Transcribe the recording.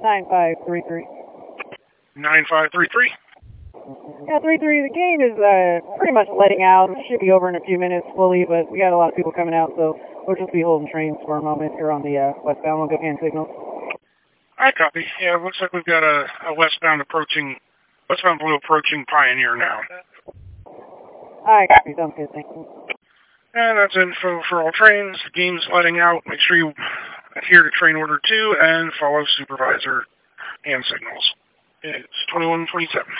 9533. 9533. Yeah, 33. The game is pretty much letting out. It should be over in a few minutes fully, but we got a lot of people coming out, so we'll just be holding trains for a moment here on the westbound. We'll go hand signals. I copy. Yeah, it looks like we've got a westbound blue approaching Pioneer now. I copy. Sounds good. Thank you. And that's info for all trains. The game's letting out. Make sure you adhere to train order 2 and follow supervisor hand signals. It's 2127.